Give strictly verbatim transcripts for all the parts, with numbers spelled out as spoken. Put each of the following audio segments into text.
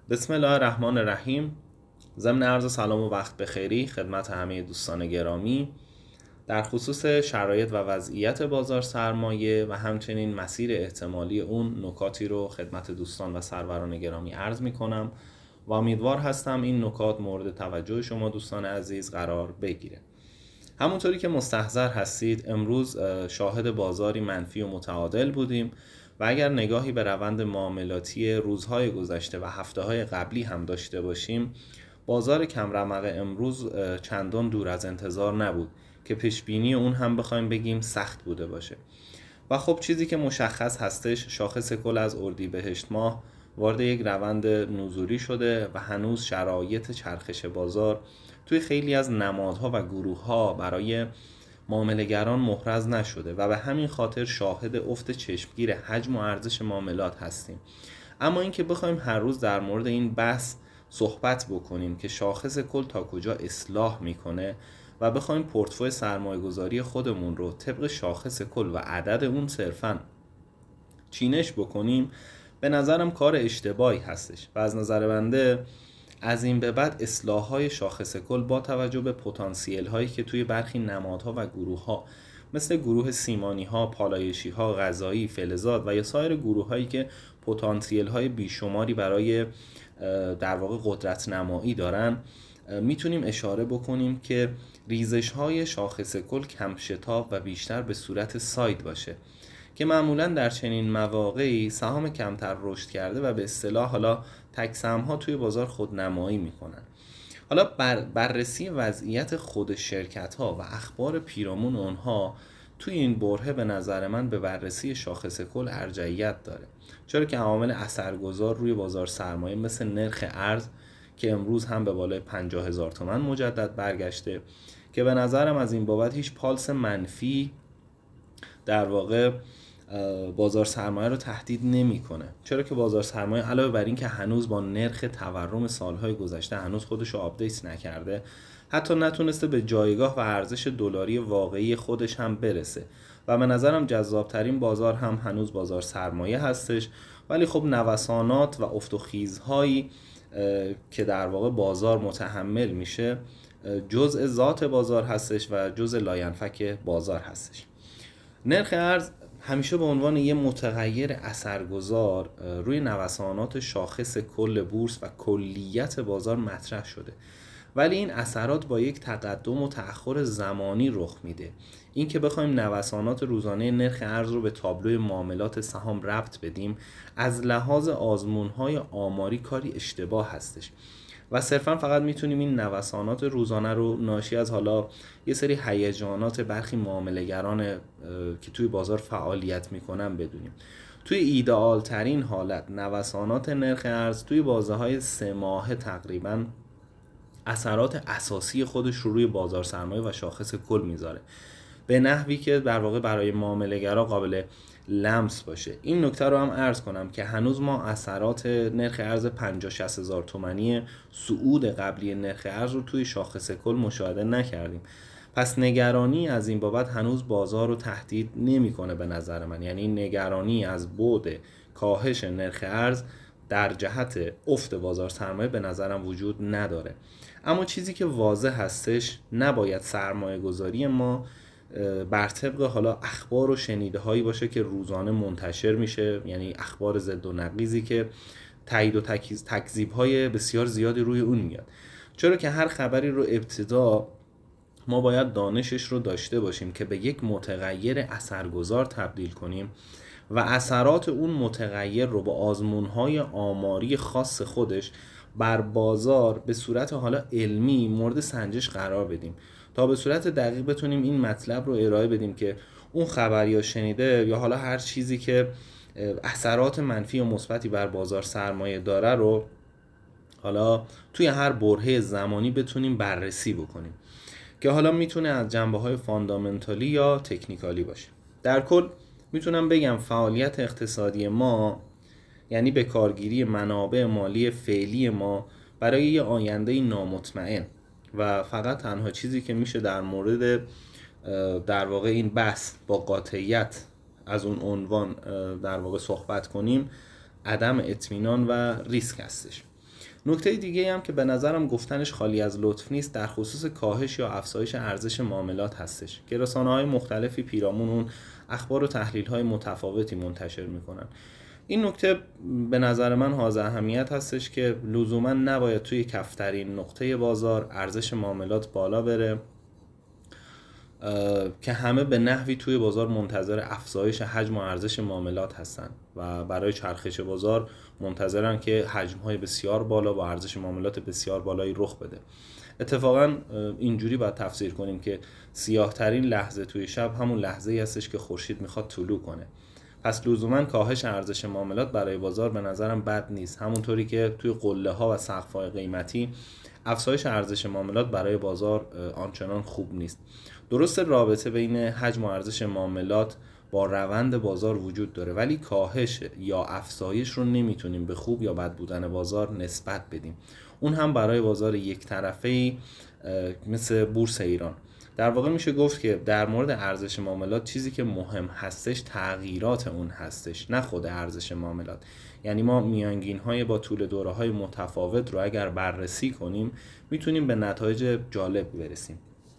بسم الله الرحمن الرحیم. ضمن عرض سلام و وقت بخیری خدمت همه دوستان گرامی در خصوص شرایط و وضعیت بازار سرمایه و همچنین مسیر احتمالی اون نکاتی رو خدمت دوستان و سروران گرامی عرض می کنم و امیدوار هستم این نکات مورد توجه شما دوستان عزیز قرار بگیره. همونطوری که مستحضر هستید امروز شاهد بازاری منفی و متعادل بودیم و اگر نگاهی به روند معاملاتی روزهای گذشته و هفته‌های قبلی هم داشته باشیم، بازار کم رمق امروز چندان دور از انتظار نبود که پیشبینی اون هم بخوایم بگیم سخت بوده باشه. و خب چیزی که مشخص هستش، شاخص کل از اردیبهشت ماه وارد یک روند نزولی شده و هنوز شرایط چرخش بازار توی خیلی از نمادها و گروه‌ها برای معامله‌گران محرز نشده و به همین خاطر شاهد افت چشمگیر حجم و ارزش معاملات هستیم. اما اینکه بخوایم هر روز در مورد این بحث صحبت بکنیم که شاخص کل تا کجا اصلاح میکنه و بخوایم پورتفوی سرمایه گذاری خودمون رو طبق شاخص کل و عدد اون صرفاً چینش بکنیم، به نظرم کار اشتباهی هستش و از نظر بنده از این به بعد اصلاح‌های شاخص کل با توجه به پتانسیل هایی که توی برخی نمادها و گروه ها مثل گروه سیمانی ها، پالایشی ها، غذایی، فلزات و یا سایر گروه هایی که پتانسیل های بیشماری برای در واقع قدرت نمایی دارن، میتونیم اشاره بکنیم که ریزش های شاخص کل کم شتاب و بیشتر به صورت ساید باشه که معمولا در چنین مواقعی سهام کمتر رشد کرده و به اصطلاح حالا تک سهم ها توی بازار خودنمایی میکنن. حالا بر بررسی وضعیت خود شرکت ها و اخبار پیرامون اونها توی این برهه به نظر من به بررسی شاخص کل ارجحیت داره، چرا که عوامل اثرگذار روی بازار سرمایه مثل نرخ ارز که امروز هم به بالای پنجاه هزار تومان مجدد برگشته که به نظرم از این بابت هیچ پالس منفی در واقع بازار سرمایه رو تهدید نمیکنه، چرا که بازار سرمایه علاوه بر این که هنوز با نرخ تورم سالهای گذشته هنوز خودش رو آپدیت نکرده، حتی نتونسته به جایگاه و ارزش دلاری واقعی خودش هم برسه و به نظرم جذابترین بازار هم هنوز بازار سرمایه هستش. ولی خب نوسانات و افت و خیزهایی که در واقع بازار متحمل میشه جزء ذات بازار هستش و جزء لاینفک بازار هستش. نرخ ارز همیشه به عنوان یه متغیر اثرگذار روی نوسانات شاخص کل بورس و کلیت بازار مطرح شده، ولی این اثرات با یک تقدم و تأخر زمانی رخ میده. این که بخوایم نوسانات روزانه نرخ ارز رو به تابلوی معاملات سهام ربط بدیم از لحاظ آزمون‌های آماری کاری اشتباه هستش و صرفا فقط میتونیم این نوسانات روزانه رو ناشی از حالا یه سری هیجانات برخی معامله‌گران که توی بازار فعالیت میکنن بدونیم. توی ایدئال ترین حالت نوسانات نرخ ارز توی بازه‌های سه ماهه تقریباً اثرات اساسی خودش رو روی بازار سرمایه و شاخص کل میذاره به نحوی که در واقع برای معامله‌گرا قابل لمس باشه. این نکته رو هم عرض کنم که هنوز ما اثرات نرخ ارز پنجاه شصت هزار تومانی صعود قبلی نرخ ارز رو توی شاخص کل مشاهده نکردیم، پس نگرانی از این بابت هنوز بازار رو تهدید نمی‌کنه به نظر من. یعنی نگرانی از بعد کاهش نرخ ارز در جهت افت بازار سرمایه به نظرم وجود نداره. اما چیزی که واضح هستش، نباید سرمایه گذاری ما بر طبق حالا اخبار و شنیده هایی باشه که روزانه منتشر میشه، یعنی اخبار ضد و نقیضی که تایید و تکذیب های بسیار زیادی روی اون میاد، چرا که هر خبری رو ابتدا ما باید دانشش رو داشته باشیم که به یک متغیر اثرگذار تبدیل کنیم و اثرات اون متغیر رو با آزمون‌های آماری خاص خودش بر بازار به صورت حالا علمی مورد سنجش قرار بدیم تا به صورت دقیق بتونیم این مطلب رو ارائه بدیم که اون خبر یا شنیده یا حالا هر چیزی که اثرات منفی و مثبتی بر بازار سرمایه داره رو حالا توی هر برهه زمانی بتونیم بررسی بکنیم که حالا میتونه از جنبه‌های فاندامنتالی یا تکنیکالی باشه. در کل میتونم بگم فعالیت اقتصادی ما یعنی به کارگیری منابع مالی فعلی ما برای یه آینده نامطمئن و فقط تنها چیزی که میشه در مورد در واقع این بحث با قاطعیت از اون عنوان در واقع صحبت کنیم عدم اطمینان و ریسک هستش. نکته دیگه هم که به نظرم گفتنش خالی از لطف نیست در خصوص کاهش یا افزایش ارزش معاملات هستش که رسانه‌های مختلفی پیرامون اون اخبار و تحلیل‌های متفاوتی منتشر میکنن. این نکته به نظر من حائز اهمیت هستش که لزوما نباید توی کفترین نقطه بازار ارزش معاملات بالا بره که همه به نحوی توی بازار منتظر افزایش حجم و ارزش معاملات هستن و برای چرخش بازار منتظرن که حجم‌های بسیار بالا با ارزش معاملات بسیار بالایی رخ بده. اتفاقا اینجوری باید تفسیر کنیم که سیاه ترین لحظه توی شب همون لحظه‌ای هستش که خورشید میخواد طلوع کنه. پس لزوما کاهش ارزش معاملات برای بازار به نظرم بد نیست، همونطوری که توی قله ها و سقف‌های قیمتی افزایش ارزش معاملات برای بازار آنچنان خوب نیست. درست رابطه بین حجم و ارزش معاملات با روند بازار وجود داره، ولی کاهش یا افزایش رو نمیتونیم به خوب یا بد بودن بازار نسبت بدیم، اون هم برای بازار یک طرفه‌ای مثل بورس ایران. در واقع میشه گفت که در مورد ارزش معاملات چیزی که مهم هستش تغییرات اون هستش، نه خود ارزش معاملات. یعنی ما میانگین‌های با طول دوره‌های متفاوت رو اگر بررسی کنیم میتونیم به نتایج جالب برسیم.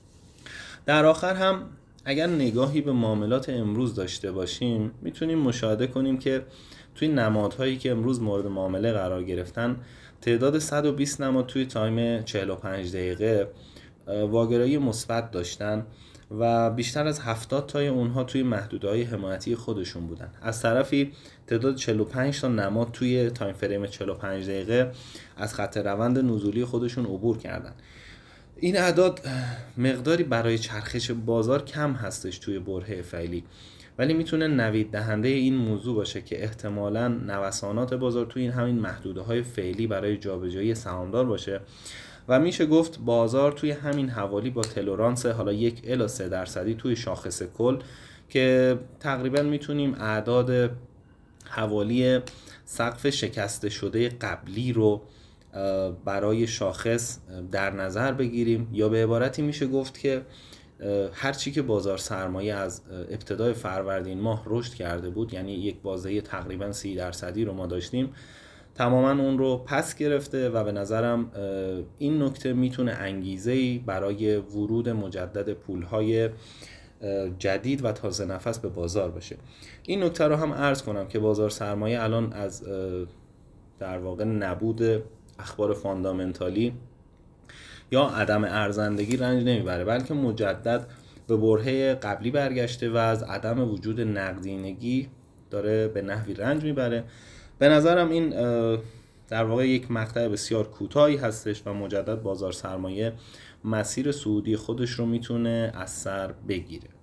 در آخر هم اگر نگاهی به معاملات امروز داشته باشیم میتونیم مشاهده کنیم که توی نمادهایی که امروز مورد معامله قرار گرفتن تعداد صد و بیست نماد توی تایم چهل و پنج دقیقه واگرایی مثبت داشتن و بیشتر از هفتاد تای اونها توی محدوده‌های حمایتی خودشون بودن. از طرفی تعداد چهل و پنج تا نماد توی تایم فریم چهل و پنج دقیقه از خط روند نزولی خودشون عبور کردن. این اعداد مقداری برای چرخش بازار کم هستش توی برهه فعلی، ولی میتونه نوید دهنده این موضوع باشه که احتمالاً نوسانات بازار توی این همین محدوده‌های فعلی برای جابجایی سهامدار باشه و میشه گفت بازار توی همین حوالی با تلورانس حالا یک الی سه درصدی توی شاخص کل که تقریبا میتونیم اعداد حوالی سقف شکسته شده قبلی رو برای شاخص در نظر بگیریم، یا به عبارتی میشه گفت که هرچی که بازار سرمایه از ابتدای فروردین ماه رشد کرده بود، یعنی یک بازه تقریبا سی درصدی رو ما داشتیم، تماما اون رو پس گرفته و به نظرم این نکته میتونه انگیزه‌ای برای ورود مجدد پول‌های جدید و تازه نفس به بازار باشه. این نکته رو هم عرض کنم که بازار سرمایه الان از در واقع نبود اخبار فاندامنتالی یا عدم ارزندگی رنج نمیبره، بلکه مجدد به برهه قبلی برگشته و از عدم وجود نقدینگی داره به نحوی رنج میبره. به نظرم این در واقع یک مقطع بسیار کوتاهی هستش و مجدد بازار سرمایه مسیر صعودی خودش رو میتونه از سر بگیره.